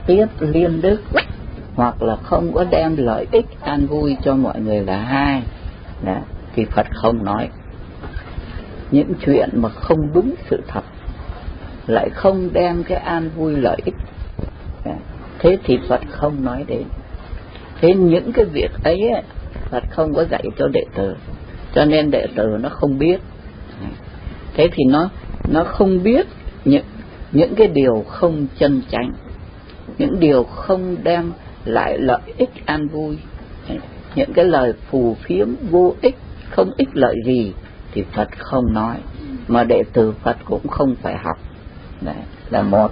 tiết liên đức, hoặc là không có đem lợi ích an vui cho mọi người là hai. Đó, thì Phật không nói. Những chuyện mà không đúng sự thật, lại không đem cái an vui lợi ích, thế thì Phật không nói đến. Thế những cái việc ấy Phật không có dạy cho đệ tử, cho nên đệ tử nó không biết. Thế thì nó không biết những cái điều không chân chánh, những điều không đem lại lợi ích an vui, những cái lời phù phiếm vô ích, không ích lợi gì thì Phật không nói, mà đệ tử Phật cũng không phải học. Đấy là một.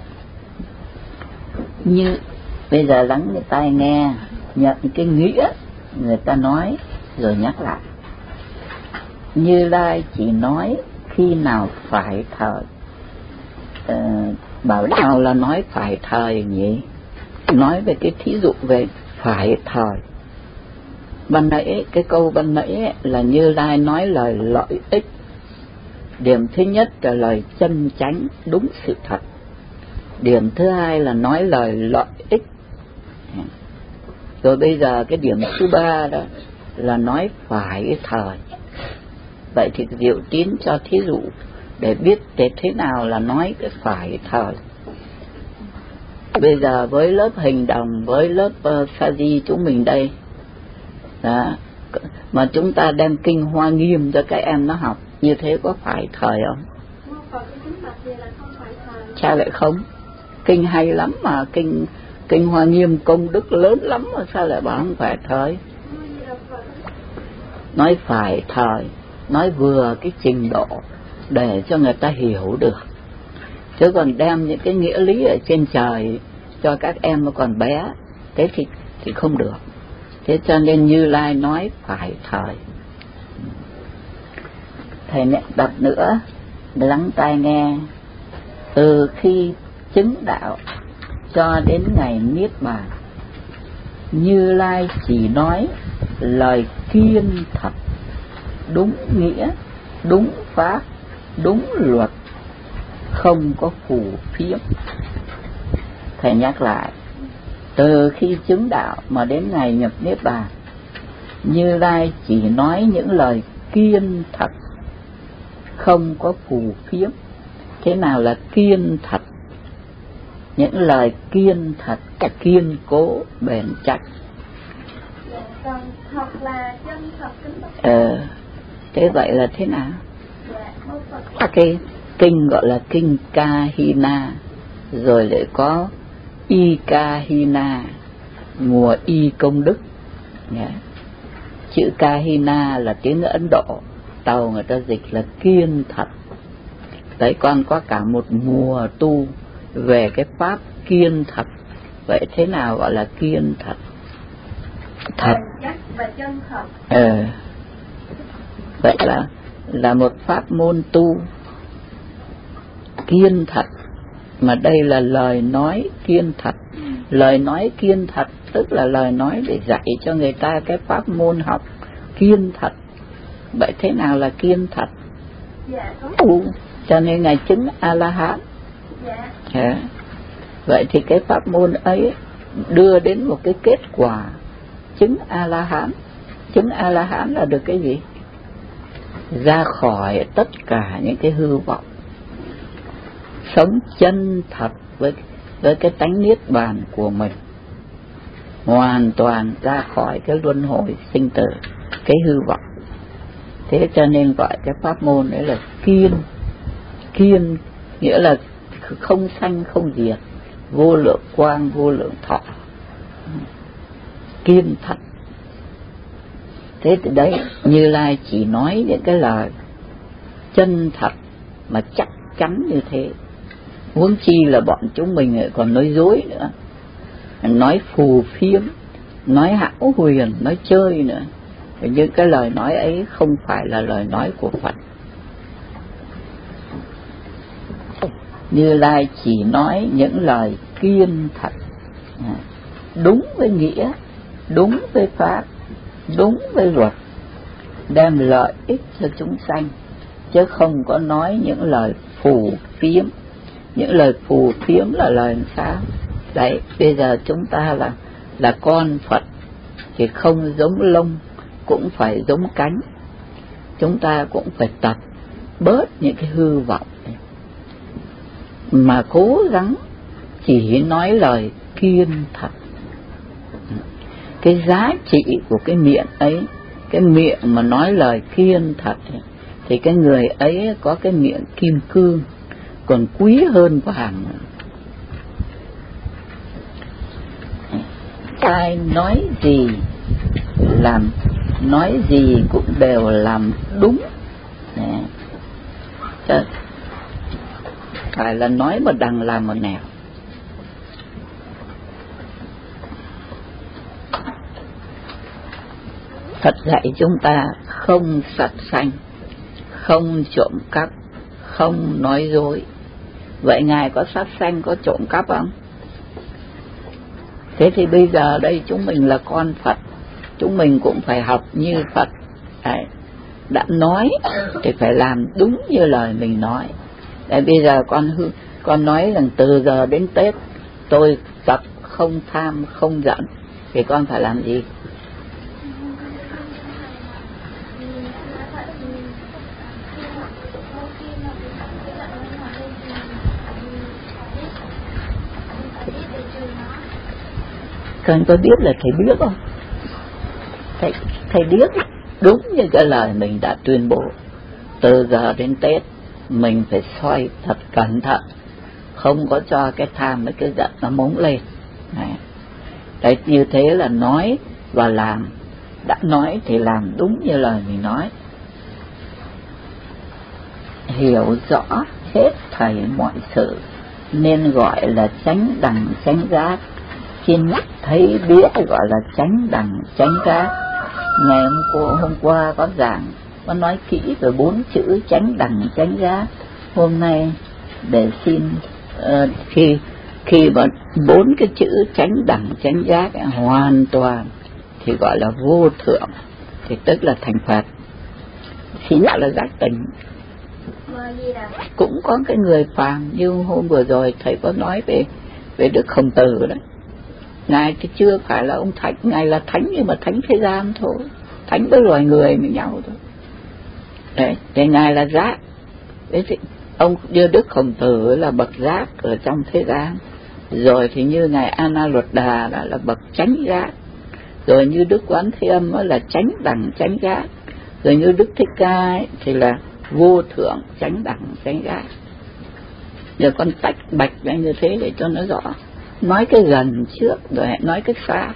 Như bây giờ lắng người tai nghe, nhận cái nghĩa người ta nói rồi nhắc lại. Như Lai chỉ nói khi nào phải thời. Bảo nào là nói phải thời nhỉ? Nói về cái thí dụ về phải thời. Ban nãy, cái câu ban nãy là Như Lai nói lời lợi ích. Điểm thứ nhất là lời chân chánh, đúng sự thật. Điểm thứ hai là nói lời lợi ích. Rồi bây giờ cái điểm thứ ba đó là nói phải thời. Vậy thì Diệu Tín cho thí dụ để biết để thế nào là nói cái phải thời. Bây giờ với lớp Hình Đồng, với lớp Sa Di chúng mình đây đó, mà chúng ta đem kinh Hoa Nghiêm cho các em nó học, như thế có phải thời không? Sao lại không? Kinh hay lắm mà, kinh Hoa Nghiêm công đức lớn lắm mà sao lại bảo không phải thời? Nói phải thời, nói vừa cái trình độ để cho người ta hiểu được, chứ còn đem những cái nghĩa lý ở trên trời cho các em nó còn bé, thế thì không được. Thế cho nên Như Lai nói phải thời. Thầy đọc nữa, lắng tai nghe. Từ khi chứng đạo cho đến ngày Niết Bàn, Như Lai chỉ nói lời kiên thật, đúng nghĩa, đúng pháp, đúng luật, không có phù phiếm. Thầy nhắc lại, từ khi chứng đạo mà đến ngày nhập Niết Bàn, Như Lai chỉ nói những lời kiên thật, không có phù phiếm. Thế nào là kiên thật? Những lời kiên thật, kiên cố, bền chắc. Còn thật là chân thật kính. Thế vậy là thế nào? Cái kinh gọi là kinh Kahina, rồi lại có y Kahina, mùa y công đức. Chữ Kahina là tiếng Ấn Độ, Tàu người ta dịch là kiên thật. Đấy, con có cả một mùa tu về cái pháp kiên thật. Vậy thế nào gọi là kiên thật? Thật và chân thật. Vậy là một pháp môn tu kiên thật, mà đây là lời nói kiên thật. Lời nói kiên thật tức là lời nói để dạy cho người ta cái pháp môn học kiên thật. Vậy thế nào là kiên thật? Cho nên Ngài chứng A-la-hán. Vậy thì cái pháp môn ấy đưa đến một cái kết quả chứng A-la-hán. Chứng A-la-hán là được cái gì? Ra khỏi tất cả những cái hư vọng, sống chân thật với cái tánh niết bàn của mình, hoàn toàn ra khỏi cái luân hồi sinh tử, cái hư vọng. Thế cho nên gọi cái pháp môn đấy là kiên. Kiên nghĩa là không sanh không diệt, vô lượng quang vô lượng thọ, kiên thật. Thế thì đấy, Như Lai chỉ nói những cái lời chân thật mà chắc chắn như thế. Huống chi là bọn chúng mình còn nói dối nữa, nói phù phiếm, nói hão huyền, nói chơi nữa. Nhưng cái lời nói ấy không phải là lời nói của Phật. Như Lai chỉ nói những lời kiên thật, đúng với nghĩa, đúng với pháp, đúng với luật, đem lợi ích cho chúng sanh, chứ không có nói những lời phù phiếm. Những lời phù phiếm là lời sao? Đấy, bây giờ chúng ta là con Phật thì không giống lông cũng phải giống cánh. Chúng ta cũng phải tập bớt những cái hư vọng mà cố gắng chỉ nói lời kiên thật. Cái giá trị của cái miệng ấy, cái miệng mà nói lời kiên thật ấy, thì cái người ấy có cái miệng kim cương còn quý hơn vàng. Ai nói gì làm, nói gì cũng đều làm đúng. Phải là nói một đằng làm một nẻo. Phật dạy chúng ta không sát sanh, không trộm cắp, không nói dối. Vậy Ngài có sát sanh, có trộm cắp không? Thế thì bây giờ đây chúng mình là con Phật, chúng mình cũng phải học như Phật. Đấy, đã nói thì phải làm đúng như lời mình nói. Đấy, bây giờ con nói rằng từ giờ đến Tết tôi tập không tham không giận, thì con phải làm gì? Con có biết là thầy biết không? Thầy biết đúng như cái lời mình đã tuyên bố. Từ giờ đến Tết mình phải soi thật cẩn thận, không có cho cái tham với cái giận nó mống lên. Đấy, như thế là nói và làm. Đã nói thì làm đúng như lời mình nói. Hiểu rõ hết thảy mọi sự nên gọi là chánh đẳng chánh giác. Khi mắt thấy biết gọi là chánh đẳng chánh giác. Ngày hôm qua có giảng, có nói kỹ về 4 chữ chánh đẳng chánh giác. Hôm nay để xin khi mà 4 cái chữ chánh đẳng chánh giác hoàn toàn thì gọi là vô thượng, thì tức là thành Phật. Thì gọi là giác tỉnh. Cũng có cái người phàm như hôm vừa rồi thầy có nói về Đức Khổng Tử đấy. Ngài thì chưa phải là ông thánh, Ngài là thánh nhưng mà thánh thế gian thôi, thánh với loài người với nhau thôi. Đấy, thì Ngài là giác. Đấy thì ông như Đức Khổng Tử là bậc giác ở trong thế gian. Rồi thì như Ngài A-na-luật-đà là bậc chánh giác. Rồi như Đức Quán Thế Âm là chánh đẳng chánh giác. Rồi như Đức Thích Ca thì là vô thượng chánh đẳng chánh giác. Giờ con tách bạch ra như thế để cho nó rõ. Nói cái gần trước rồi nói cái xa.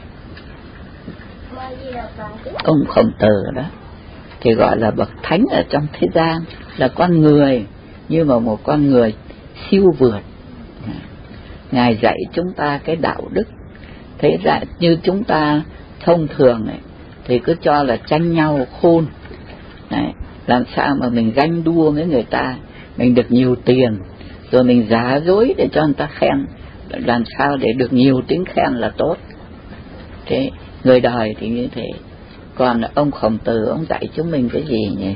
Ông Khổng Tử đó thì gọi là bậc thánh ở trong thế gian, là con người nhưng mà một con người siêu vượt. Ngài dạy chúng ta cái đạo đức. Thế ra như chúng ta thông thường này, thì cứ cho là tranh nhau khôn. Đấy, làm sao mà mình ganh đua với người ta, mình được nhiều tiền, rồi mình giả dối để cho người ta khen, làm sao để được nhiều tiếng khen là tốt. Thế người đời thì như thế. Còn ông Khổng Tử ông dạy chúng mình cái gì nhỉ?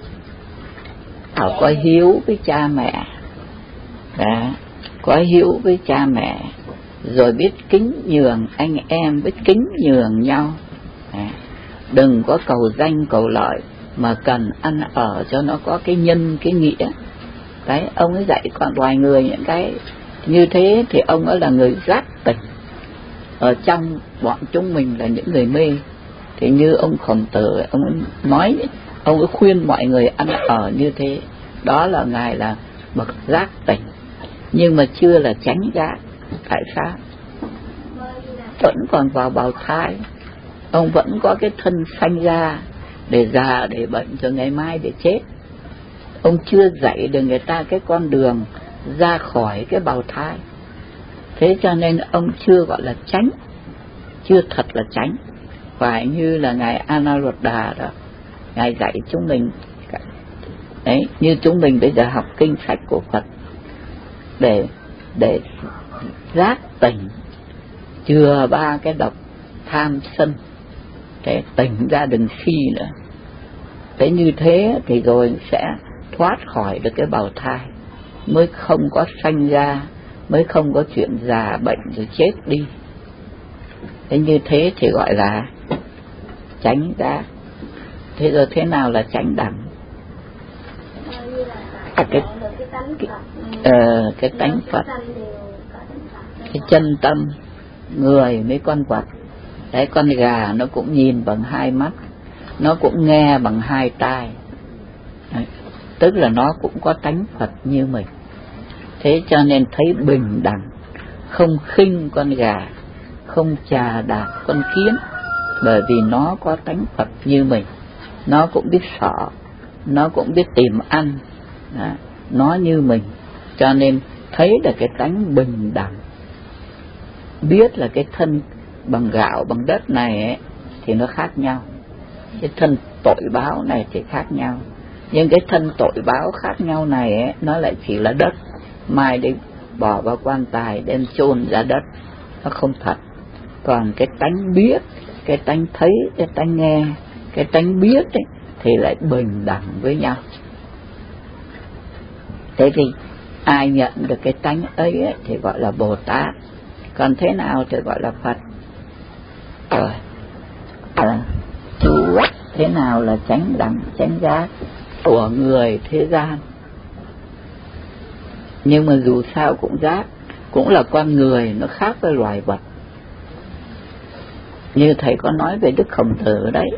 Có hiếu với cha mẹ. Đó, có hiếu với cha mẹ, rồi biết kính nhường anh em, biết kính nhường nhau. Đừng có cầu danh cầu lợi, mà cần ăn ở cho nó có cái nhân cái nghĩa. Đấy, ông ấy dạy con loài người những cái như thế, thì ông ấy là người giác tỉnh. Ở trong bọn chúng mình là những người mê. Thì như ông Khổng Tử, ông ấy nói, ông ấy khuyên mọi người ăn ở như thế. Đó là Ngài là bậc giác tỉnh, nhưng mà chưa là chánh giác. Tại sao? Vẫn còn vào bào thai. Ông vẫn có cái thân sanh ra để già, để bệnh, cho ngày mai để chết. Ông chưa dạy được người ta cái con đường ra khỏi cái bào thai. Thế cho nên ông chưa gọi là chánh, chưa thật là chánh. Phải như là Ngài A-na-luật-đà đó, Ngài dạy chúng mình. Đấy, như chúng mình bây giờ học kinh sách của Phật để giác tỉnh, chừa 3 cái độc tham sân, để tỉnh ra đừng si nữa. Thế như thế thì rồi sẽ thoát khỏi được cái bào thai, mới không có sanh ra mới không có chuyện già bệnh rồi chết đi. Thế như thế thì gọi là chánh giác. Thế rồi thế nào là chánh đẳng? Cái tánh Phật, cái chân tâm người với con vật. Đấy, con gà nó cũng nhìn bằng hai mắt, nó cũng nghe bằng hai tai. Đấy, tức là nó cũng có tánh Phật như mình. Thế cho nên thấy bình đẳng, không khinh con gà, không chà đạp con kiến, bởi vì nó có tánh Phật như mình. Nó cũng biết sợ, nó cũng biết tìm ăn, nó như mình. Cho nên thấy là cái tánh bình đẳng, biết là cái thân bằng gạo bằng đất này ấy, thì nó khác nhau, cái thân tội báo này thì khác nhau. Nhưng cái thân tội báo khác nhau này ấy, nó lại chỉ là đất, mai đi bỏ vào quan tài đem chôn ra đất, nó không thật. Còn cái tánh biết, cái tánh thấy, cái tánh nghe, cái tánh biết ấy, thì lại bình đẳng với nhau. Thế thì ai nhận được cái tánh ấy thì gọi là Bồ Tát. Còn thế nào thì gọi là Phật. Chú thế nào là chánh đẳng, chánh giác của người thế gian. Nhưng mà dù sao cũng giác, cũng là con người, nó khác với loài vật. Như thầy có nói về Đức Khổng Tử đấy,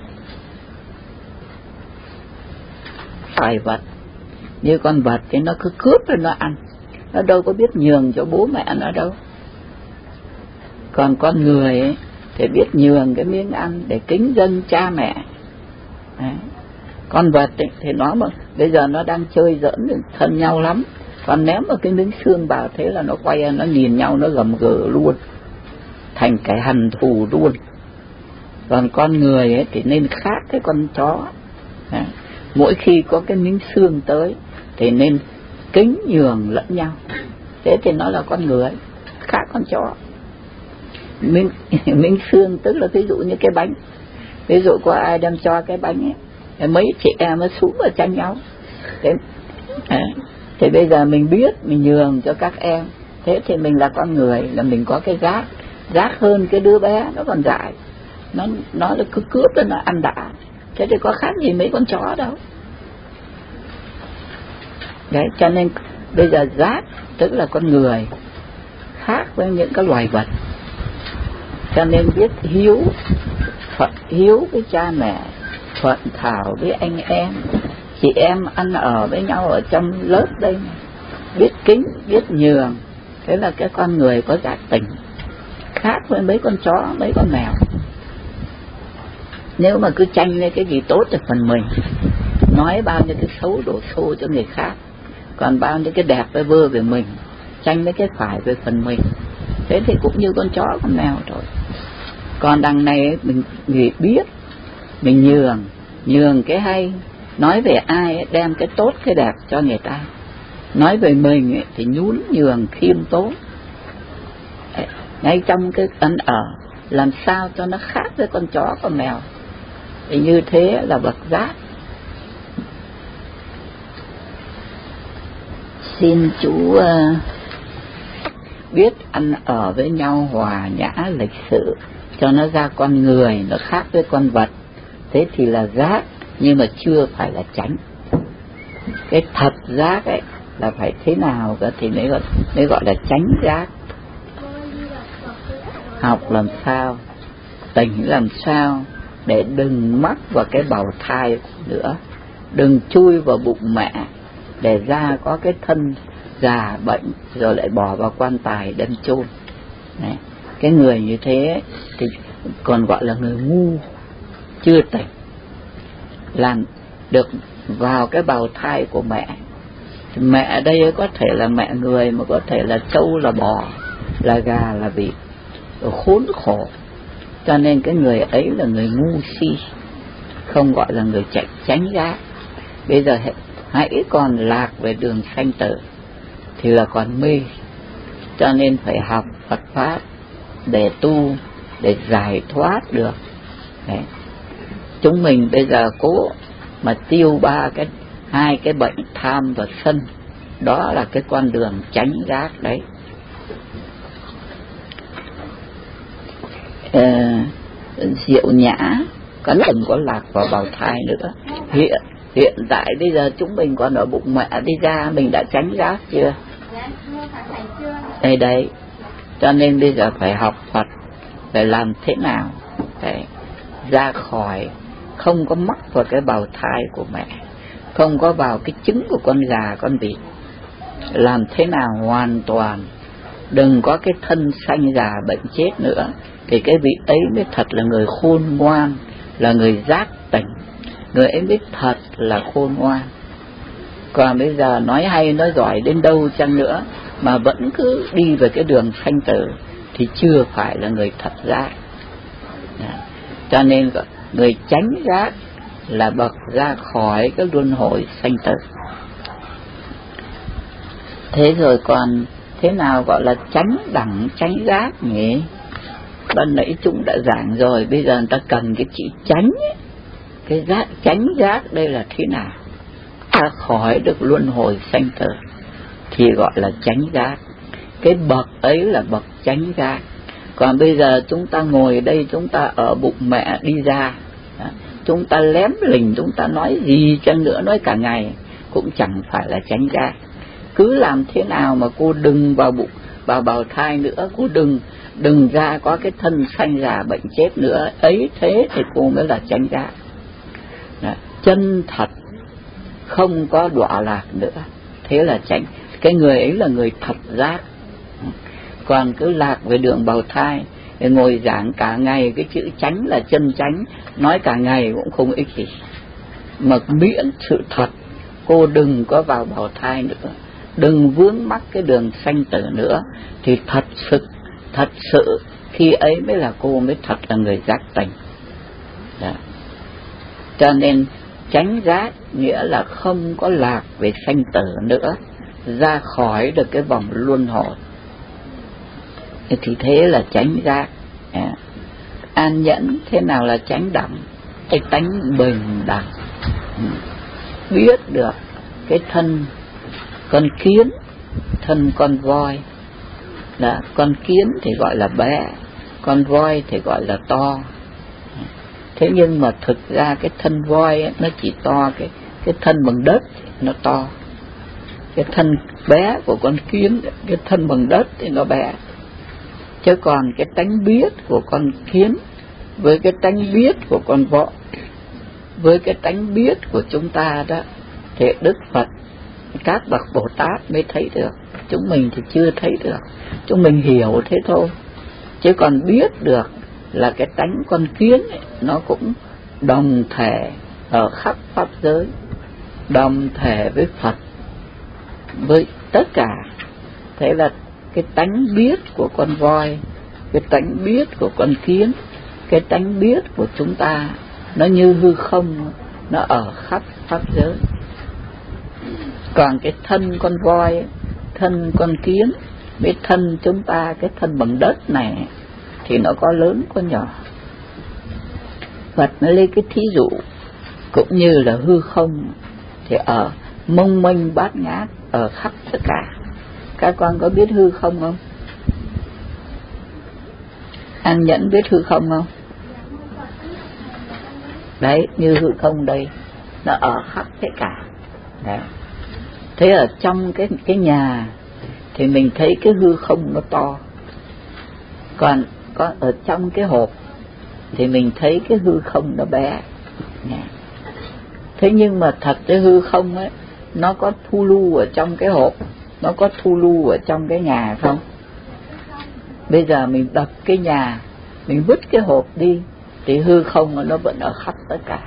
loài vật như con vật thì nó cứ cướp rồi nó ăn, nó đâu có biết nhường cho bố mẹ nó đâu. Còn con người ấy, thì biết nhường cái miếng ăn để kính dân cha mẹ. Đấy. Con vật ấy, thì nó mà bây giờ nó đang chơi giỡn thân nhau lắm, còn ném một cái miếng xương vào thế là nó quay, nó nhìn nhau, nó gầm gừ luôn, thành cái hằn thù luôn. Còn con người ấy thì nên khác cái con chó. Đấy. Mỗi khi có cái miếng xương tới thì nên kính nhường lẫn nhau. Thế thì nó là con người, khác con chó. Miếng xương tức là ví dụ như cái bánh, ví dụ có ai đem cho cái bánh ấy, mấy chị em nó xuống và tranh nhau. Thì bây giờ mình biết mình nhường cho các em, thế thì mình là con người, là mình có cái giác hơn cái đứa bé nó còn dại, nó cứ cướp rồi nó ăn đã. Thế thì có khác gì mấy con chó đâu. Đấy, cho nên bây giờ giác tức là con người khác với những cái loài vật. Cho nên biết hiếu, hiếu với cha mẹ, thuận thảo với anh em, chị em ăn ở với nhau ở trong lớp đây này. Biết kính, biết nhường, thế là cái con người có giác tình, khác với mấy con chó, mấy con mèo. Nếu mà cứ tranh lên cái gì tốt thì phần mình, nói bao nhiêu cái xấu đổ xô cho người khác, còn bao nhiêu cái đẹp với vơ về mình, tranh lấy cái phải về phần mình, thế thì cũng như con chó con mèo rồi. Còn đằng này mình biết, mình nhường cái hay, nói về ai đem cái tốt cái đẹp cho người ta, nói về mình thì nhún nhường khiêm tốn. Ngay trong cái ăn ở làm sao cho nó khác với con chó con mèo, thì như thế là bậc giác. Xin chú biết ăn ở với nhau hòa nhã lịch sự, cho nó ra con người, nó khác với con vật. Thế thì là giác, nhưng mà chưa phải là chánh. Cái thật giác ấy là phải thế nào cả thì mới gọi là chánh giác. Học làm sao, tỉnh làm sao để đừng mắc vào cái bào thai nữa, đừng chui vào bụng mẹ để ra có cái thân già bệnh rồi lại bỏ vào quan tài đem chôn. Cái người như thế thì còn gọi là người ngu, chưa tỉnh, làm được vào cái bào thai của mẹ. Mẹ ở đây có thể là mẹ người, mà có thể là trâu, là bò, là gà, là vịt, khốn khổ. Cho nên cái người ấy là người ngu si, không gọi là người chánh giác. Bây giờ hãy còn lạc về đường sanh tử thì là còn mê. Cho nên phải học Phật pháp để tu, để giải thoát được. Đấy. Chúng mình bây giờ cố mà tiêu hai cái bệnh tham và sân, đó là cái con đường chánh giác đấy. diệu nhã, có đừng có lạc vào bào thai nữa. Hiện tại bây giờ chúng mình còn ở bụng mẹ đi ra, mình đã tránh giác chưa? Đây cho nên bây giờ phải học Phật, phải làm thế nào để ra khỏi, không có mắc vào cái bào thai của mẹ, không có vào cái trứng của con gà con vịt. Làm thế nào hoàn toàn đừng có cái thân sanh già bệnh chết nữa, thì cái vị ấy mới thật là người khôn ngoan, là người giác tỉnh, người ấy mới thật là khôn ngoan. Còn bây giờ nói hay nói giỏi đến đâu chăng nữa mà vẫn cứ đi về cái đường sanh tử thì chưa phải là người thật giác. Cho nên người chánh giác là bậc ra khỏi cái luân hồi sanh tử. Thế rồi còn thế nào gọi là chánh đẳng chánh giác nhỉ? Ban nãy chúng đã giảng rồi, bây giờ người ta cần cái chữ chánh ấy. Cái giác, chánh giác đây là thế nào? Ta khỏi được luân hồi sanh tử thì gọi là chánh giác. Cái bậc ấy là bậc chánh giác. Còn bây giờ chúng ta ngồi đây, chúng ta ở bụng mẹ đi ra, chúng ta lém lình, chúng ta nói gì chăng nữa, nói cả ngày cũng chẳng phải là chánh giác. Cứ làm thế nào mà cô đừng vào bụng, vào bào thai nữa, cô đừng ra có cái thân sanh già bệnh chết nữa, ấy thế thì cô mới là chánh giác. Chân thật, không có đọa lạc nữa, thế là chánh. Cái người ấy là người thật giác. Còn cứ lạc về đường bào thai, ngồi giảng cả ngày cái chữ chánh là chân chánh, nói cả ngày cũng không ích gì. Mà miễn sự thật, cô đừng có vào bào thai nữa, đừng vướng mắc cái đường sanh tử nữa, thì thật sự khi ấy mới là cô mới thật là người giác tỉnh. Cho nên chánh giác nghĩa là không có lạc về sanh tử nữa, ra khỏi được cái vòng luân hồi, thì thế là chánh giác. An nhẫn thế nào là chánh đẳng? Cái tánh bình đẳng, biết được cái thân con kiến, thân con voi, là con kiến thì gọi là bé, con voi thì gọi là to. Thế nhưng mà thực ra cái thân voi ấy, nó chỉ to, cái thân bằng đất nó to, cái thân bé của con kiến, cái thân bằng đất thì nó bé. Chứ còn cái tánh biết của con kiến với cái tánh biết của con voi, với cái tánh biết của chúng ta đó, thì Đức Phật, các bậc Bồ Tát mới thấy được, chúng mình thì chưa thấy được. Chúng mình hiểu thế thôi, chứ còn biết được là cái tánh con kiến ấy, nó cũng đồng thể ở khắp pháp giới, đồng thể với Phật, với tất cả. Thế là cái tánh biết của con voi, cái tánh biết của con kiến, cái tánh biết của chúng ta nó như hư không, nó ở khắp pháp giới. Còn cái thân con voi, thân con kiến, với thân chúng ta, cái thân bằng đất này thì nó có lớn có nhỏ. Phật nó lấy cái thí dụ cũng như là hư không thì ở mông mênh bát ngát, ở khắp tất cả. Các con có biết hư không không? An nhẫn biết hư không không? Đấy, như hư không đây, nó ở khắp tất cả. Đấy. Thế ở trong cái nhà thì mình thấy cái hư không nó to, còn có ở trong cái hộp thì mình thấy cái hư không nó bé. Thế nhưng mà thật cái hư không ấy, nó có thu lưu ở trong cái hộp, nó có thu lưu ở trong cái nhà không? Bây giờ mình đập cái nhà, mình vứt cái hộp đi thì hư không nó vẫn ở khắp tất cả.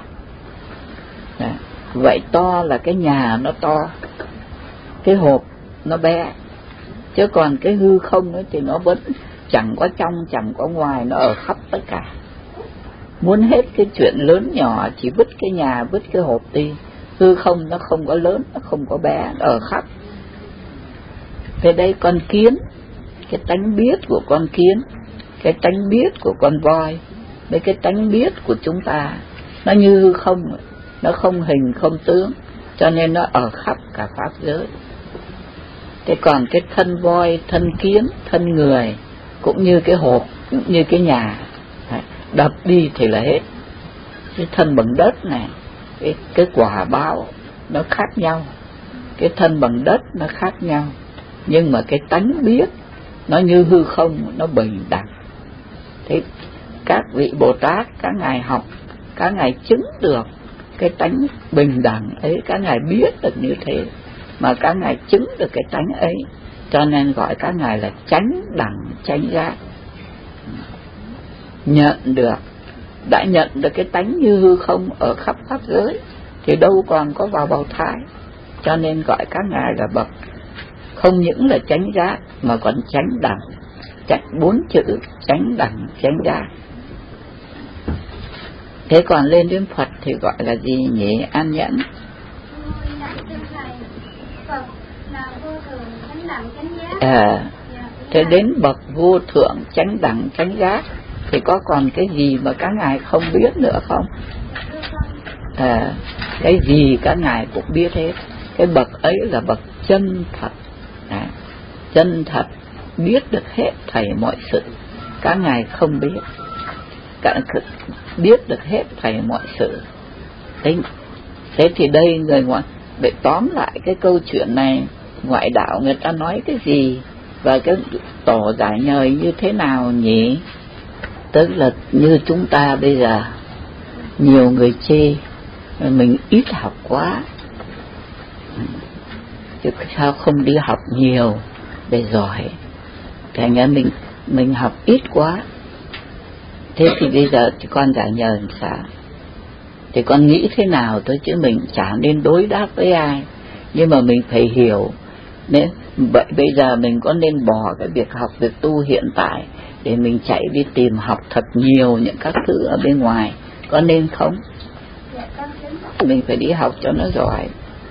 Vậy to là cái nhà nó to, cái hộp nó bé, chứ còn cái hư không ấy thì nó vẫn chẳng có trong chẳng có ngoài, nó ở khắp tất cả. Muốn hết cái chuyện lớn nhỏ chỉ vứt cái nhà, vứt cái hộp đi, hư không nó không có lớn, nó không có bé, nó ở khắp. Thế đây con kiến, cái tánh biết của con kiến, cái tánh biết của con voi, với cái tánh biết của chúng ta, nó như hư không, nó không hình không tướng, cho nên nó ở khắp cả pháp giới. Thế còn cái thân voi, thân kiến, thân người cũng như cái hộp, cũng như cái nhà, đập đi thì là hết. Cái thân bằng đất này, cái quả báo nó khác nhau, cái thân bằng đất nó khác nhau, nhưng mà cái tánh biết nó như hư không, nó bình đẳng. Thế các vị Bồ Tát, các ngài học, các ngài chứng được cái tánh bình đẳng ấy, các ngài biết được như thế, mà các ngài chứng được cái tánh ấy, cho nên gọi các ngài là chánh đẳng chánh giác. Đã nhận được cái tánh như hư không ở khắp pháp giới thì đâu còn có vào bào thai, cho nên gọi các ngài là bậc không những là chánh giác mà còn chánh đẳng. Bốn chữ chánh đẳng chánh giác. Thế còn lên đến Phật thì gọi là gì nhỉ An Nhẫn? Thế đến bậc vô thượng chánh đẳng chánh giác thì có còn cái gì mà các ngài không biết nữa không? Cái gì các ngài cũng biết hết. Cái bậc ấy là bậc chân thật. Chân thật biết được hết thảy mọi sự các ngài không biết, biết được hết thảy mọi sự. Thế thì đây người ngoại, để tóm lại cái câu chuyện này, ngoại đạo người ta nói cái gì và cái tổ giải nhời như thế nào nhỉ? Tức là như chúng ta bây giờ nhiều người chê mình ít học quá, chứ sao không đi học nhiều để giỏi, thành ra mình học ít quá. Thế thì bây giờ con giải nhờ làm sao? Thì con nghĩ thế nào thôi, chứ mình chả nên đối đáp với ai, nhưng mà mình phải hiểu. Nên vậy bây giờ mình có nên bỏ cái việc học, việc tu hiện tại để mình chạy đi tìm học thật nhiều những các thứ ở bên ngoài, có nên không? Mình phải đi học cho nó giỏi.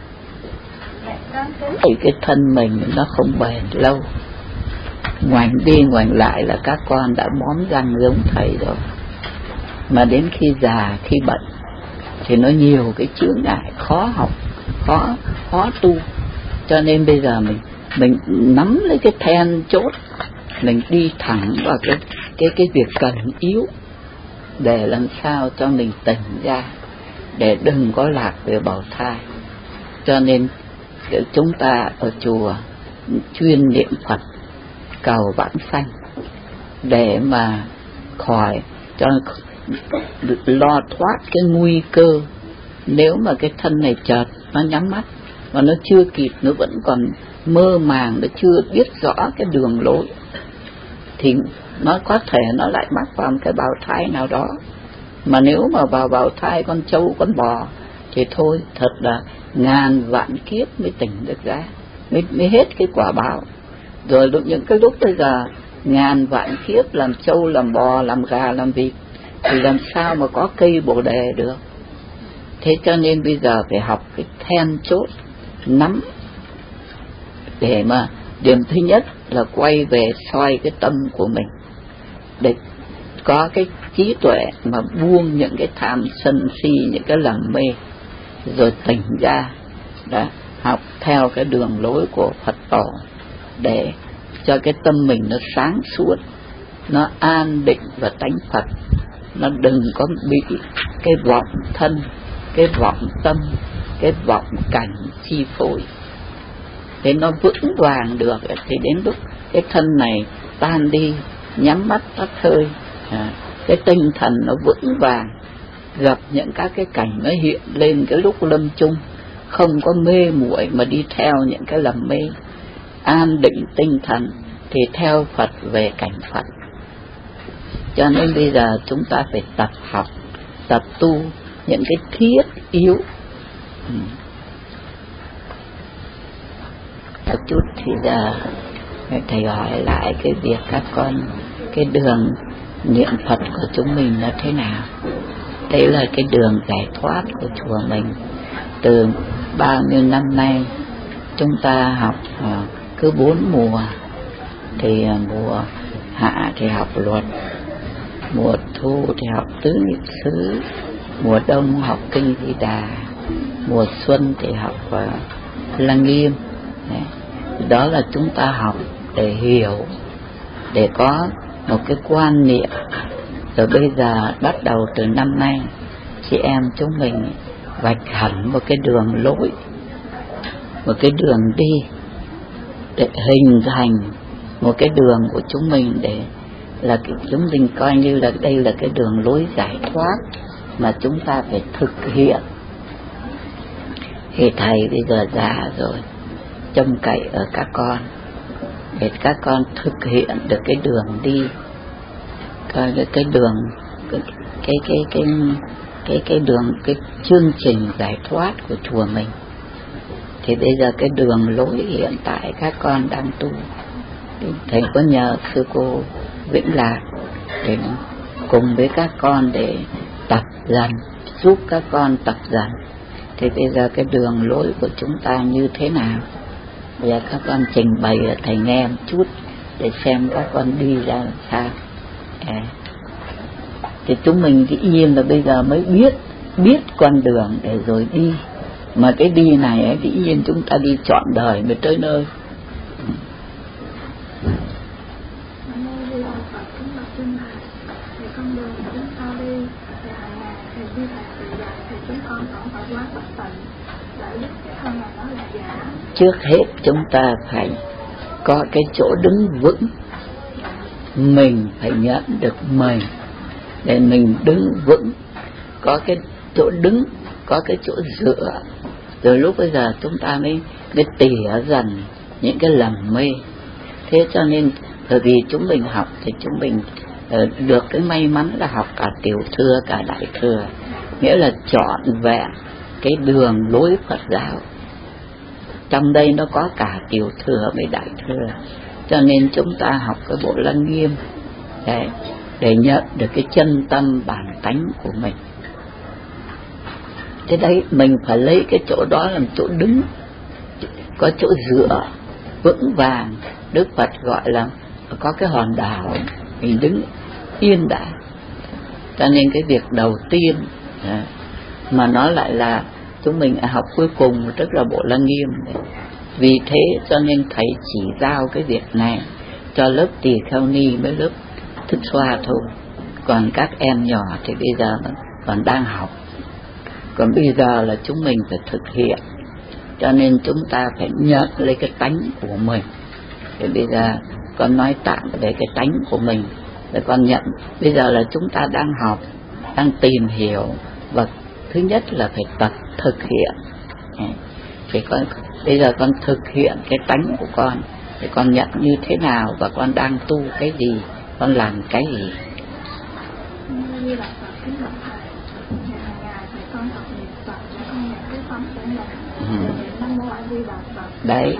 Thì cái thân mình nó không bền lâu, ngoảnh đi ngoảnh lại là các con đã móm răng giống thầy rồi, mà đến khi già khi bệnh thì nó nhiều cái chướng ngại, khó học, khó tu. Cho nên bây giờ mình nắm lấy cái then chốt, mình đi thẳng vào cái việc cần yếu, để làm sao cho mình tỉnh ra, để đừng có lạc về bào thai. Cho nên chúng ta ở chùa chuyên niệm Phật cầu vãng sanh, để mà khỏi cho lo thoát cái nguy cơ. Nếu mà cái thân này chợt nó nhắm mắt mà nó chưa kịp, nó vẫn còn mơ màng, nó chưa biết rõ cái đường lối, thì nó có thể nó lại mắc vào một cái bào thai nào đó. Mà nếu mà vào bào thai con trâu con bò thì thôi, thật là ngàn vạn kiếp mới tỉnh được ra, mới hết cái quả báo. Rồi những cái lúc bây giờ ngàn vạn kiếp làm trâu làm bò làm gà làm vịt thì làm sao mà có cây bồ đề được. Thế cho nên bây giờ phải học cái then chốt, nắm, để mà điểm thứ nhất là quay về soi cái tâm của mình, để có cái trí tuệ mà buông những cái tham sân si, những cái lầm mê, rồi tỉnh ra, đã học theo cái đường lối của Phật tổ, để cho cái tâm mình nó sáng suốt, nó an định và tánh Phật, nó đừng có bị cái vọng thân, cái vọng tâm, cái vọng cảnh chi phối. Để nó vững vàng được thì đến lúc cái thân này tan đi, nhắm mắt tắt hơi, cái tinh thần nó vững vàng, gặp những các cái cảnh nó hiện lên cái lúc lâm chung, không có mê muội mà đi theo những cái lầm mê, an định tinh thần thì theo Phật về cảnh Phật. Cho nên bây giờ chúng ta phải tập học, tập tu những cái thiết yếu. Một chút thì giờ thầy hỏi lại cái việc các con, cái đường niệm Phật của chúng mình là thế nào. Đấy là cái đường giải thoát của chùa mình. Từ bao nhiêu năm nay chúng ta học cứ 4 mùa, thì mùa hạ thì học luật, mùa thu thì học tứ niệm xứ, mùa đông học kinh Di Đà, mùa xuân thì học Lăng Nghiêm. Đó là chúng ta học để hiểu, để có một cái quan niệm Rồi bây giờ bắt đầu từ năm nay chị em chúng mình vạch hẳn một cái đường lối, một cái đường đi để hình thành một cái đường của chúng mình, để là chúng mình coi như là đây là cái đường lối giải thoát mà chúng ta phải thực hiện. Thì thầy bây giờ già rồi, trông cậy ở các con để các con thực hiện được cái đường đi, cái đường, cái đường, cái chương trình giải thoát của chùa mình. Thì bây giờ cái đường lối hiện tại các con đang tu, thầy có nhờ sư cô Vĩnh Lạc để cùng với các con để tập dần, giúp các con tập dần. Thì bây giờ cái đường lối của chúng ta như thế nào? Bây giờ các con trình bày là thầy nghe một chút để xem các con đi ra làm sao. Thì chúng mình dĩ nhiên là bây giờ mới biết con đường để rồi đi. Mà cái đi này ấy, dĩ nhiên chúng ta đi trọn đời mới tới nơi. Trước hết chúng ta phải có cái chỗ đứng vững, mình phải nhận được mình để mình đứng vững, có cái chỗ đứng, có cái chỗ dựa, rồi lúc bây giờ chúng ta mới tỉa dần những cái lầm mê. Thế cho nên bởi vì chúng mình học thì chúng mình được cái may mắn là học cả tiểu thừa cả đại thừa, nghĩa là trọn vẹn cái đường lối Phật giáo. Trong đây nó có cả tiểu thừa với đại thừa, cho nên chúng ta học cái bộ Lăng Nghiêm để nhận được cái chân tâm bản tánh của mình. Thế đấy, mình phải lấy cái chỗ đó làm chỗ đứng, có chỗ dựa vững vàng. Đức Phật gọi là có cái hòn đảo mình đứng yên đã. Cho nên cái việc đầu tiên mà nó lại là chúng mình học cuối cùng, tức là bộ Lăng Nghiêm. Vì thế cho nên thầy chỉ giao cái việc này cho lớp Tỳ Kheo Ni với lớp Thức Xoa thôi. Còn các em nhỏ thì bây giờ còn đang học. Còn bây giờ là chúng mình phải thực hiện. Cho nên chúng ta phải nhận lấy cái tánh của mình. Thì bây giờ con nói tạm về cái tánh của mình để con nhận. Bây giờ là chúng ta đang học, đang tìm hiểu, và thứ nhất là phải tập thực hiện. Thì bây giờ con thực hiện cái tánh của con, thì con nhận như thế nào và con đang tu cái gì, con làm cái gì. Đấy,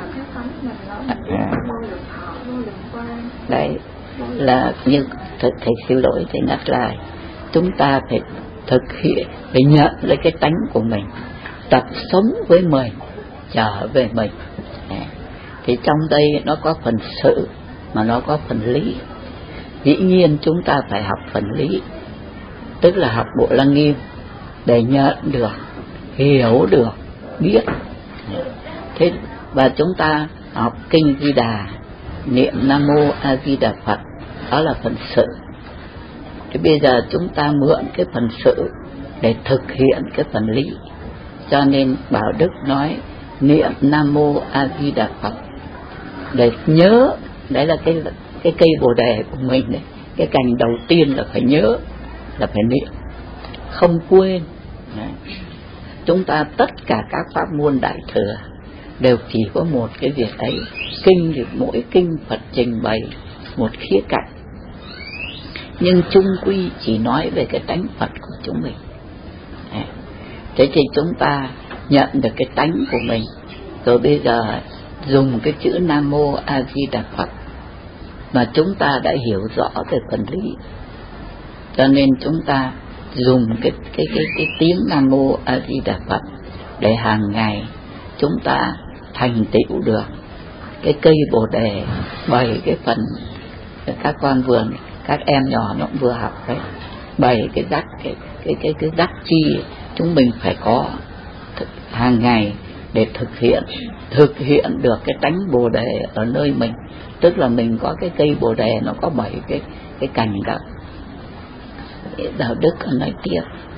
đấy là như thầy xin lỗi, thầy nhắc lại, chúng ta phải thực hiện, phải nhận lấy cái tánh của mình, tập sống với mình, trở về mình. Thì trong đây nó có phần sự mà nó có phần lý. Dĩ nhiên chúng ta phải học phần lý, tức là học bộ Lăng Nghiêm để nhận được, hiểu được, biết. Thế và chúng ta học kinh Di Đà, niệm Nam Mô A Di Đà Phật, đó là phần sự. Thì bây giờ chúng ta mượn cái phần sự để thực hiện cái phần lý. Cho nên Bảo Đức nói niệm Nam Mô A Di Đà Phật để nhớ. Đấy là cái cây Bồ Đề của mình đấy. Cái cành đầu tiên là phải nhớ, là phải niệm, không quên. Đấy. Chúng ta tất cả các pháp môn đại thừa đều chỉ có một cái việc ấy. Kinh thì mỗi kinh Phật trình bày một khía cạnh, nhưng chung quy chỉ nói về cái tánh Phật của chúng mình. Thế thì chúng ta nhận được cái tánh của mình, rồi bây giờ dùng cái chữ Nam Mô A Di Đà Phật mà chúng ta đã hiểu rõ về phần lý. Cho nên chúng ta dùng cái tiếng Nam Mô A Di Đà Phật để hàng ngày chúng ta thành tựu được cái cây Bồ Đề. 7 cái phần các con vừa, các em nhỏ nó cũng vừa học đấy, 7 cái dắt, cái dắt chi chúng mình phải có hàng ngày để thực hiện được cái tánh Bồ Đề ở nơi mình. Tức là mình có cái cây Bồ Đề, nó có 7 cái cành đó. Đạo Đức còn nói tiếp,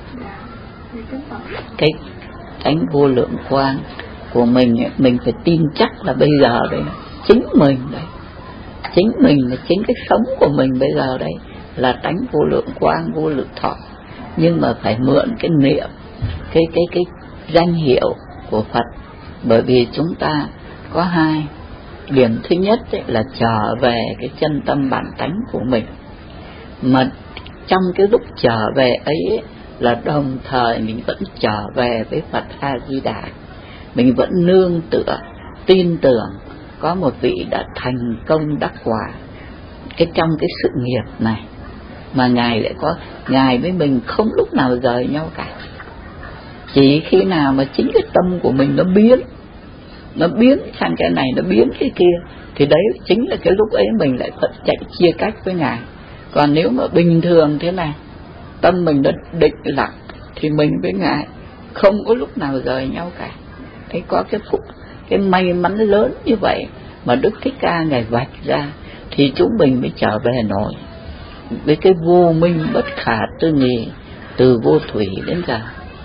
cái tánh vô lượng quang của mình phải tin chắc là bây giờ đây chính mình đấy, chính mình là chính cái sống của mình bây giờ đây là tánh vô lượng quang, vô lượng thọ. Nhưng mà phải mượn cái niệm, cái danh hiệu của Phật. Bởi vì chúng ta có hai điểm. Thứ nhất ấy, là trở về cái chân tâm bản tánh của mình. Mà trong cái lúc trở về ấy là đồng thời mình vẫn trở về với Phật A-di-đà. Mình vẫn nương tựa, tin tưởng có một vị đã thành công đắc quả trong cái sự nghiệp này. Mà Ngài lại có, Ngài với mình không lúc nào rời nhau cả. Chỉ khi nào mà chính cái tâm của mình nó biến sang cái này, nó biến cái kia, thì đấy chính là cái lúc ấy mình lại phải chạy chia cách với Ngài. Còn nếu mà bình thường thế này, tâm mình nó định lặng, thì mình với Ngài không có lúc nào rời nhau cả. Đấy, có cái may mắn lớn như vậy mà Đức Thích Ca Ngài vạch ra, thì chúng mình mới trở về nổi với cái vô minh bất khả tư nghị từ vô thủy đến giờ.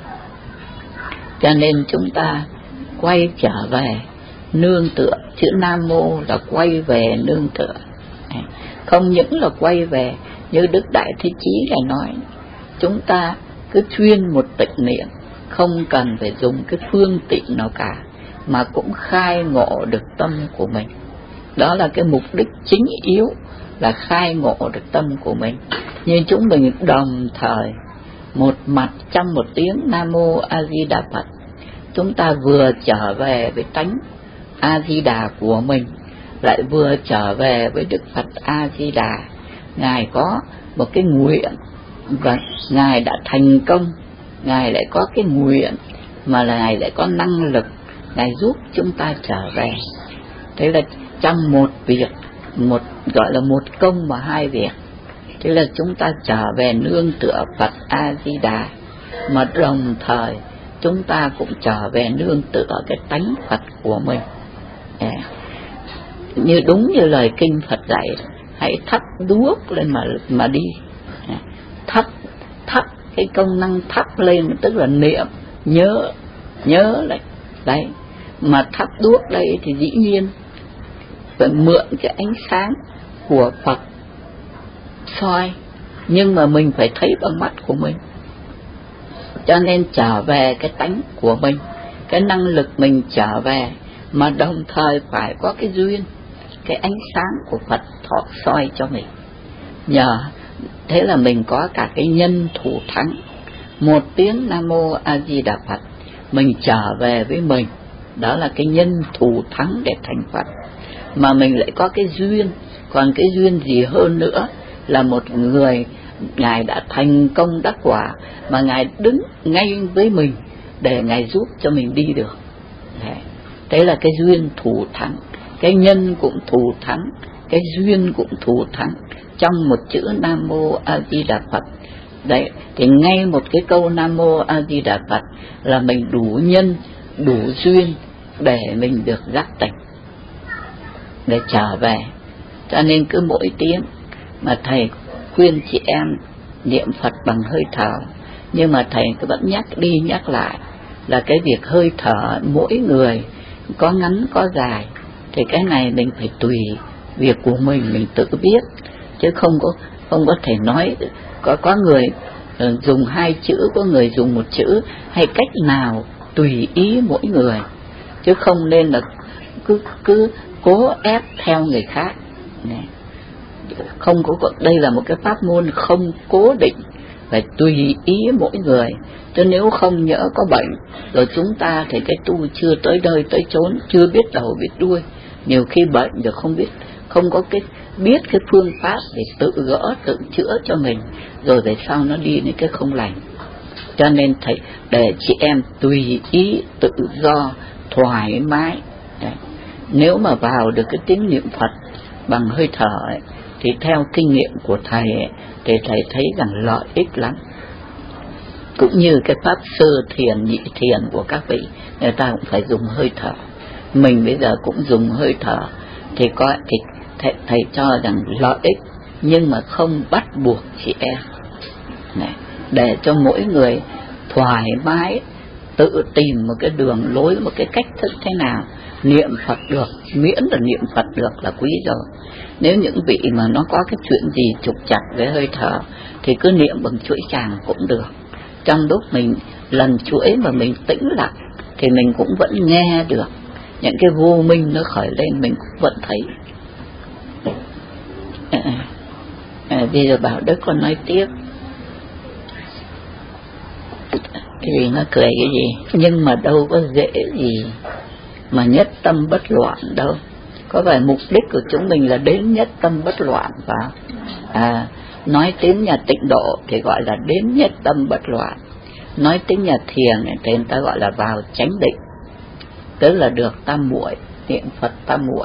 Cho nên chúng ta quay trở về nương tựa. Chữ Nam Mô là quay về nương tựa. Không những là quay về, như Đức Đại Thế Chí là nói, chúng ta cứ chuyên một tịnh niệm, không cần phải dùng cái phương tiện nào cả, mà cũng khai ngộ được tâm của mình. Đó là cái mục đích chính yếu, là khai ngộ được tâm của mình. Nhưng chúng mình đồng thời một mặt trong một tiếng Nam Mô A Di Đà Phật, chúng ta vừa trở về với tánh A Di Đà của mình, lại vừa trở về với Đức Phật A Di Đà. Ngài có một cái nguyện và Ngài đã thành công, Ngài lại có cái nguyện mà là Ngài lại có năng lực, Ngài giúp chúng ta trở về. Thế là trong một việc, gọi là một công mà hai việc. Thế là chúng ta trở về nương tựa Phật A Di Đà, mà đồng thời chúng ta cũng trở về nương tựa cái tánh Phật của mình. Như đúng như lời kinh Phật dạy, hãy thắp đuốc lên mà đi. Thắp cái công năng thắp lên tức là niệm, nhớ lại đấy. Mà thắp đuốc đây thì dĩ nhiên phải mượn cái ánh sáng của Phật soi, nhưng mà mình phải thấy bằng mắt của mình. Cho nên trở về cái tánh của mình, cái năng lực mình trở về, mà đồng thời phải có cái duyên, cái ánh sáng của Phật thọ soi cho mình. Nhờ thế là mình có cả cái nhân thủ thắng. Một tiếng Nam Mô A Di Đà Phật, mình trở về với mình, đó là cái nhân thủ thắng để thành Phật. Mà mình lại có cái duyên, còn cái duyên gì hơn nữa là một người Ngài đã thành công đắc quả, mà Ngài đứng ngay với mình để Ngài giúp cho mình đi được. Đấy là cái duyên thủ thắng, cái nhân cũng thủ thắng, cái duyên cũng thủ thắng trong một chữ Nam Mô A Di Đà Phật. Đấy, thì ngay một cái câu Nam Mô A Di Đà Phật là mình đủ nhân, đủ duyên để mình được giác tỉnh, để trở về. Cho nên cứ mỗi tiếng mà thầy khuyên chị em niệm Phật bằng hơi thở, nhưng mà thầy cứ vẫn nhắc đi nhắc lại là cái việc hơi thở mỗi người có ngắn có dài, thì cái này mình phải tùy việc của mình tự biết, chứ không có thể nói. Có người dùng hai chữ, có người dùng một chữ, hay cách nào tùy ý mỗi người, chứ không nên là cứ cố ép theo người khác. Không có, đây là một cái pháp môn không cố định, phải tùy ý mỗi người. Chứ nếu không nhỡ có bệnh rồi chúng ta thì cái tu chưa tới nơi tới chốn, chưa biết đầu biết đuôi, nhiều khi bệnh rồi không có cái biết cái phương pháp để tự gỡ tự chữa cho mình, rồi về sau nó đi đến cái không lành. Cho nên thầy để chị em tùy ý, tự do, thoải mái. Đấy. Nếu mà vào được cái tiếng niệm Phật bằng hơi thở ấy, thì theo kinh nghiệm của thầy ấy, thì thầy thấy rằng lợi ích lắm. Cũng như cái pháp sơ thiền, nhị thiền của các vị, người ta cũng phải dùng hơi thở. Mình bây giờ cũng dùng hơi thở, thì thầy cho rằng lợi ích, nhưng mà không bắt buộc chị em. này, để cho mỗi người thoải mái tự tìm một cái đường lối, một cái cách thức thế nào niệm Phật được, miễn là niệm Phật được là quý rồi. Nếu những vị mà nó có cái chuyện gì trục trặc với hơi thở thì cứ niệm bằng chuỗi tràng cũng được. Trong lúc mình lần chuỗi mà mình tĩnh lặng thì mình cũng vẫn nghe được những cái vô minh nó khởi lên, mình cũng vẫn thấy. Bây giờ bảo Đức con nói tiếp. Cái gì nó cười cái gì? Nhưng mà đâu có dễ gì mà nhất tâm bất loạn đâu. Có phải mục đích của chúng mình là đến nhất tâm bất loạn phải không? Nói tiếng nhà tịnh độ thì gọi là đến nhất tâm bất loạn. Nói tiếng nhà thiền thì người ta gọi là vào chánh định, tức là được tam muội, niệm Phật tam muội.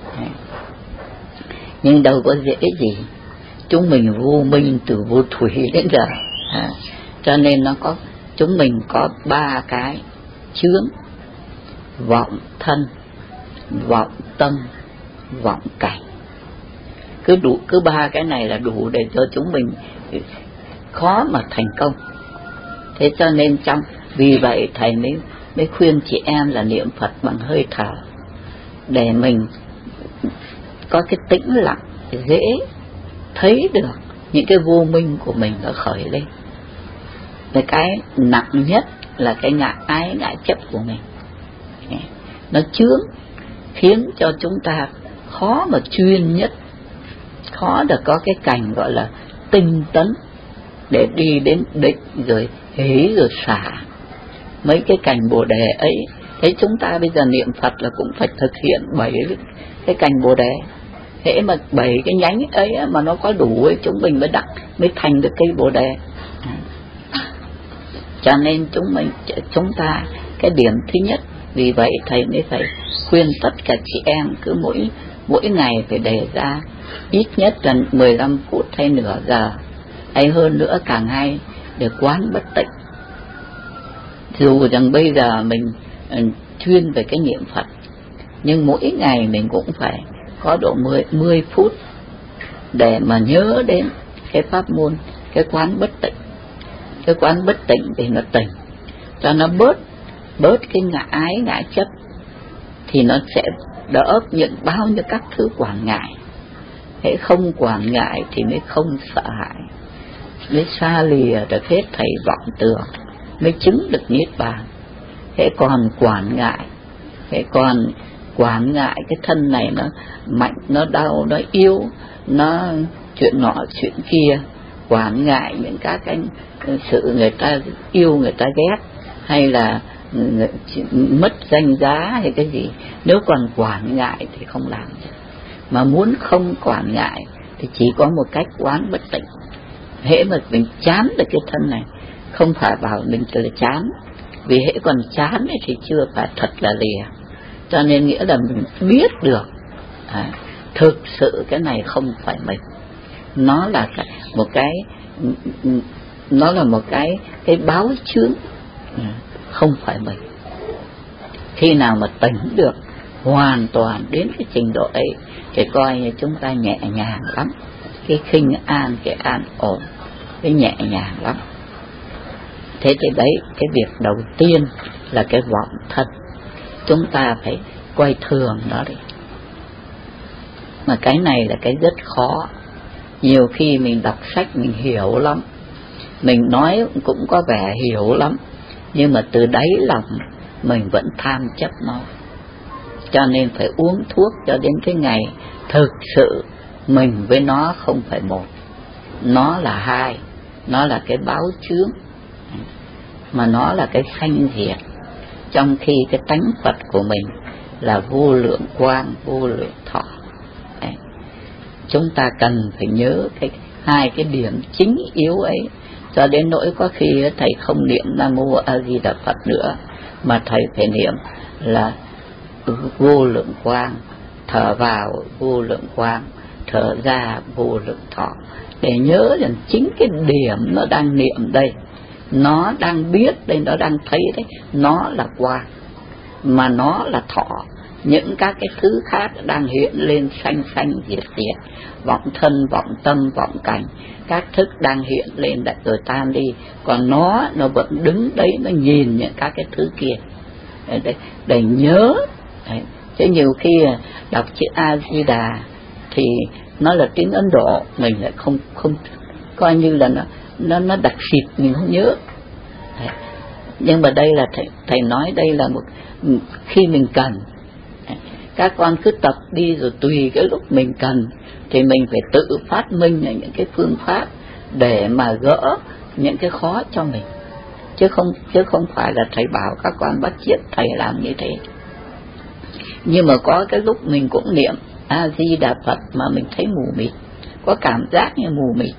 Nhưng đâu có dễ gì. Chúng mình vô minh từ vô thủy đến giờ, cho nên nó có, chúng mình có 3 cái chướng: vọng thân, vọng tâm, vọng cảnh. Cứ 3 cái này là đủ để cho chúng mình khó mà thành công. Thế cho nên vì vậy thầy mới khuyên chị em là niệm Phật bằng hơi thở, để mình có cái tĩnh lặng, dễ thấy được những cái vô minh của mình nó khởi lên. Và cái nặng nhất là cái ngã ái, ngã chấp của mình. Nó chướng khiến cho chúng ta khó mà chuyên nhất, khó được có cái cảnh gọi là tinh tấn để đi đến định rồi hỷ rồi xả. Mấy cái cảnh Bồ Đề ấy, thế chúng ta bây giờ niệm Phật là cũng phải thực hiện 7 cái cảnh Bồ Đề. Thế mà 7 cái nhánh ấy mà nó có đủ ấy, chúng mình mới thành được cây Bồ Đề. Cho nên chúng ta cái điểm thứ nhất, vì vậy thầy mới phải khuyên tất cả chị em cứ mỗi ngày phải đề ra ít nhất là 15 phút hay nửa giờ, hay hơn nữa càng hay, để quán bất tịnh. Dù rằng bây giờ mình chuyên về cái niệm Phật, nhưng mỗi ngày mình cũng phải có độ 10 phút để mà nhớ đến cái pháp môn, cái quán bất tịnh. Cái quán bất tịnh thì nó tỉnh, cho nó bớt cái ngã ái, ngã chấp, thì nó sẽ đỡ những bao nhiêu các thứ quản ngại. Hễ không quản ngại thì mới không sợ hãi, mới xa lìa được hết thảy vọng tưởng, mới chứng được niết bàn. Hễ còn quản ngại, hễ còn quản ngại cái thân này nó mạnh, nó đau, nó yếu, nó chuyện nọ chuyện kia, quản ngại những các cái sự người ta yêu người ta ghét, hay là mất danh giá hay cái gì. Nếu còn quản ngại thì không làm được. Mà muốn không quản ngại thì chỉ có một cách, quán bất tịnh. Hễ mà mình chán được cái thân này, không phải bảo mình là chán, vì hễ còn chán ấy thì chưa phải thật là lìa. Cho nên nghĩa là mình biết được thực sự cái này không phải mình, nó là một cái báo chướng, không phải mình. Khi nào mà tỉnh được hoàn toàn đến cái trình độ ấy thì coi như chúng ta nhẹ nhàng lắm. Cái khinh an, cái an ổn, cái nhẹ nhàng lắm. Thế thì đấy, cái việc đầu tiên là cái vọng thân. Chúng ta phải coi thường nó đi. Mà cái này là cái rất khó. Nhiều khi mình đọc sách mình hiểu lắm, mình nói cũng có vẻ hiểu lắm, nhưng mà từ đáy lòng mình vẫn tham chấp nó. Cho nên phải uống thuốc cho đến cái ngày thực sự mình với nó không phải một, nó là hai, nó là cái báo chướng, mà nó là cái sanh diệt. Trong khi cái tánh Phật của mình là vô lượng quang, vô lượng thọ. Đấy. Chúng ta cần phải nhớ hai cái điểm chính yếu ấy, cho đến nỗi có khi thầy không niệm Nam Mô A Di Đà Phật nữa, mà thầy phải niệm là vô lượng quang, thở vào vô lượng quang, thở ra vô lượng thọ, để nhớ rằng chính cái điểm nó đang niệm đây, nó đang biết đây, nó đang thấy đấy, nó là quang, mà nó là thọ, những các cái thứ khác đang hiện lên sanh sanh diệt diệt, vọng thân, vọng tâm, vọng cảnh, các thức đang hiện lên đã rồi tan đi, còn nó vẫn đứng đấy, nó nhìn những các cái thứ kia để nhớ. Đấy. Chứ nhiều khi đọc chữ A Di Đà thì nó là tiếng Ấn Độ, mình lại không coi như là nó đặc xịt, mình không nhớ. Đấy. Nhưng mà đây là thầy nói đây là một khi mình cần. Các con cứ tập đi rồi tùy cái lúc mình cần thì mình phải tự phát minh những cái phương pháp để mà gỡ những cái khó cho mình, chứ không phải là thầy bảo các con bắt chước thầy làm như thế. Nhưng mà có cái lúc mình cũng niệm A Di Đà Phật mà mình thấy mù mịt, có cảm giác như mù mịt,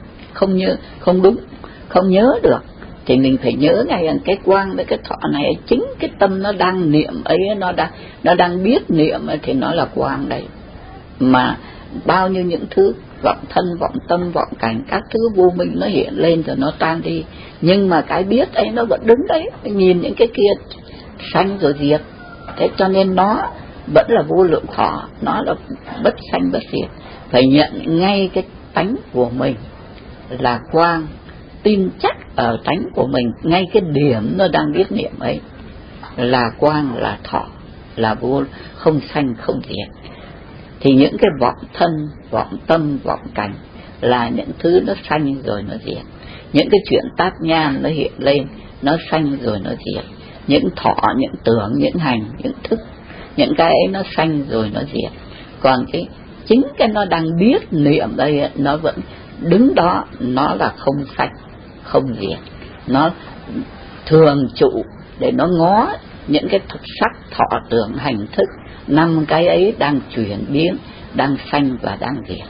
không nhớ được, thì mình phải nhớ ngay cái quang với cái thọ này, chính cái tâm nó đang niệm ấy, nó đang biết niệm ấy, thì nó là quang đấy. Mà bao nhiêu những thứ vọng thân, vọng tâm, vọng cảnh, các thứ vô minh nó hiện lên rồi nó tan đi, nhưng mà cái biết ấy nó vẫn đứng đấy, nhìn những cái kia sanh rồi diệt. Thế cho nên nó vẫn là vô lượng thọ, nó là bất sanh bất diệt. Phải nhận ngay cái tánh của mình là quang, tin chắc ở tánh của mình, ngay cái điểm nó đang biết niệm ấy là quang, là thọ, là vô, không sanh không diệt. Thì những cái vọng thân, vọng tâm, vọng cảnh là những thứ nó sanh rồi nó diệt. Những cái chuyện tát nham nó hiện lên, nó sanh rồi nó diệt. Những thọ, những tưởng, những hành, những thức, những cái ấy nó sanh rồi nó diệt. Còn chính cái nó đang biết niệm đây, nó vẫn đứng đó, nó là không sanh không diệt. Nó thường trụ để nó ngó những cái thực sắc, thọ, tưởng, hành, thức, 5 cái ấy đang chuyển biến, đang sanh và đang diệt.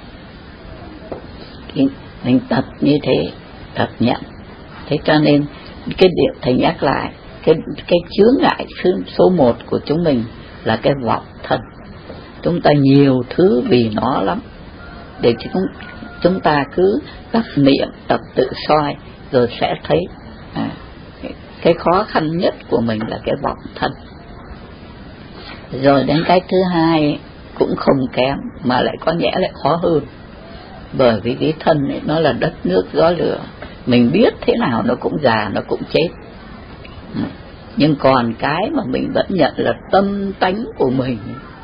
Mình tập như thế, tập nhận. Thế cho nên cái điều thầy nhắc lại, cái chướng ngại số 1 của chúng mình là cái vọng thân. Chúng ta nhiều thứ vì nó lắm, để chúng ta cứ tập niệm, tập tự soi rồi sẽ thấy cái khó khăn nhất của mình là cái vọng thân. Rồi đến cái thứ hai cũng không kém, mà lại có nhẽ lại khó hơn, bởi vì cái thân ấy, nó là đất nước gió lửa, mình biết thế nào nó cũng già, nó cũng chết. Nhưng còn cái mà mình vẫn nhận là tâm tánh của mình,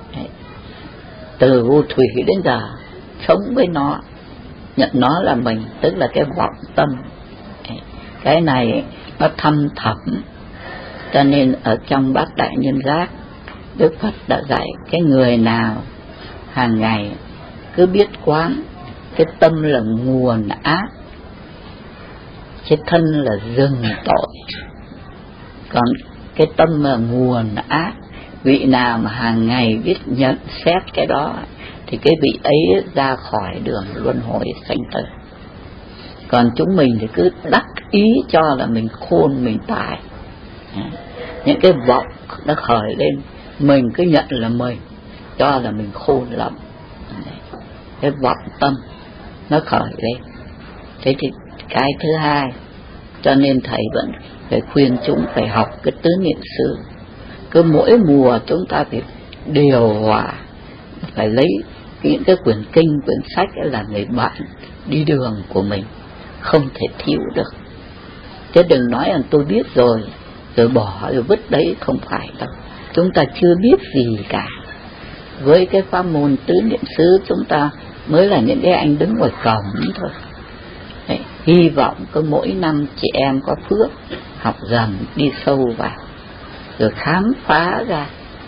từ vô thủy đến giờ sống với nó, nhận nó là mình, tức là cái vọng tâm. Cái này nó thâm thẳm, cho nên ở trong Bát Đại Nhân Giác, Đức Phật đã dạy cái người nào hàng ngày cứ biết quán cái tâm là nguồn ác, cái thân là rừng tội, còn cái tâm là nguồn ác. Vị nào mà hàng ngày biết nhận xét cái đó thì cái vị ấy ra khỏi đường luân hồi sanh tử. Còn chúng mình thì cứ đắc ý cho là mình khôn, mình tài, những cái vọng nó khởi lên, mình cứ nhận là mình, cho là mình khôn lắm. Cái vọng tâm nó khởi lên. Thế thì cái thứ hai, cho nên thầy vẫn phải khuyên chúng phải học cái tứ niệm xứ. Cứ mỗi mùa chúng ta phải điều hòa, phải lấy những cái quyển kinh, quyển sách là người bạn đi đường của mình, không thể thiếu được. Chứ đừng nói là tôi biết rồi bỏ rồi vứt đấy, không phải đâu. Chúng ta chưa biết gì cả. Với cái pháp môn tứ niệm xứ chúng ta mới là những cái anh đứng ngoài cổng thôi. Đấy, hy vọng có mỗi năm chị em có phước học dần, đi sâu vào rồi khám phá ra.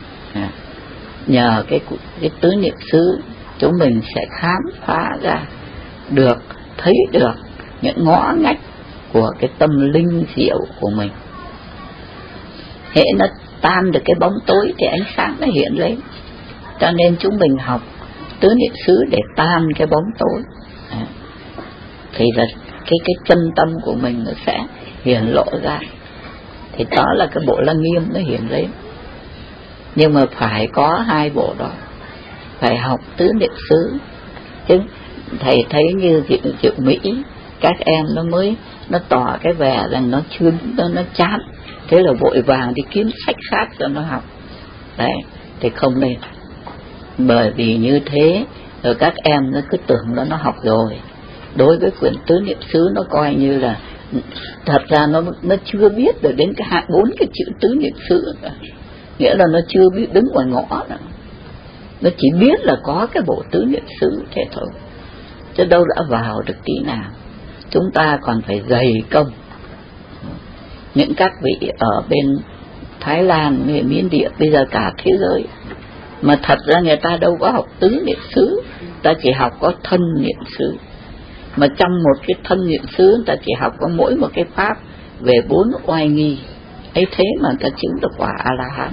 Nhờ cái tứ niệm xứ chúng mình sẽ khám phá ra được, thấy được những ngõ ngách của cái tâm linh diệu của mình. Hễ nó tan được cái bóng tối thì ánh sáng nó hiện lên. Cho nên chúng mình học tứ niệm xứ để tan cái bóng tối, thì là cái chân tâm của mình nó sẽ hiển lộ ra. Thì đó là cái bộ Lăng Nghiêm nó hiện lên. Nhưng mà phải có hai bộ đó, phải học tứ niệm xứ. Chứ thầy thấy như Diệu Mỹ, các em nó tỏ cái vẻ rằng nó chưa, nó chán, thế là vội vàng đi kiếm sách khác cho nó học. Đấy, thì không lên. Bởi vì như thế rồi các em nó cứ tưởng nó học rồi. Đối với quyển tứ niệm xứ nó coi như là thật ra nó chưa biết được đến cái hạng 4 cái chữ tứ niệm xứ, nghĩa là nó chưa biết đứng ngoài ngõ nữa. Nó chỉ biết là có cái bộ tứ niệm xứ thế thôi, chứ đâu đã vào được tí nào. Chúng ta còn phải dày công. Những các vị ở bên Thái Lan, Miến Điện, bây giờ cả thế giới, mà thật ra người ta đâu có học tứ niệm xứ, ta chỉ học có thân niệm xứ. Mà trong một cái thân niệm xứ, người ta chỉ học có mỗi một cái pháp về 4 oai nghi ấy, thế mà ta chứng được quả A-la-hán.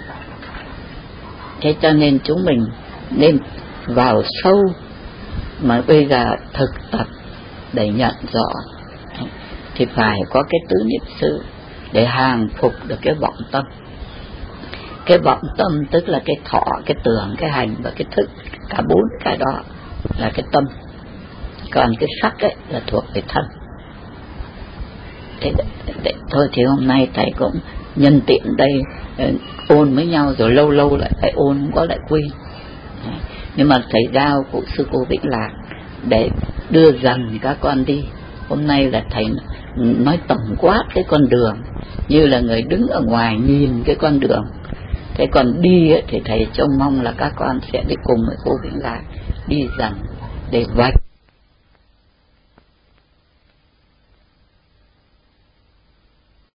Thế cho nên chúng mình nên vào sâu mà bây giờ thực tập để nhận rõ, thì phải có cái tứ niệm xứ để hàng phục được cái vọng tâm. Cái vọng tâm tức là cái thọ, cái tưởng, cái hành và cái thức, cả 4 cái đó là cái tâm. Còn cái sắc ấy là thuộc về thân. Thôi thì hôm nay thầy cũng nhân tiện đây ôn với nhau, rồi lâu lâu lại phải ôn, không có lại quên. Nhưng mà thầy giao cụ sư cô Vĩnh Lạc để đưa dần các con đi. Hôm nay là thầy nói tổng quát cái con đường, như là người đứng ở ngoài nhìn cái con đường. Thế còn đi ấy, thì thầy trông mong là các con sẽ đi cùng với cô Vĩnh Lạc đi dần để vạch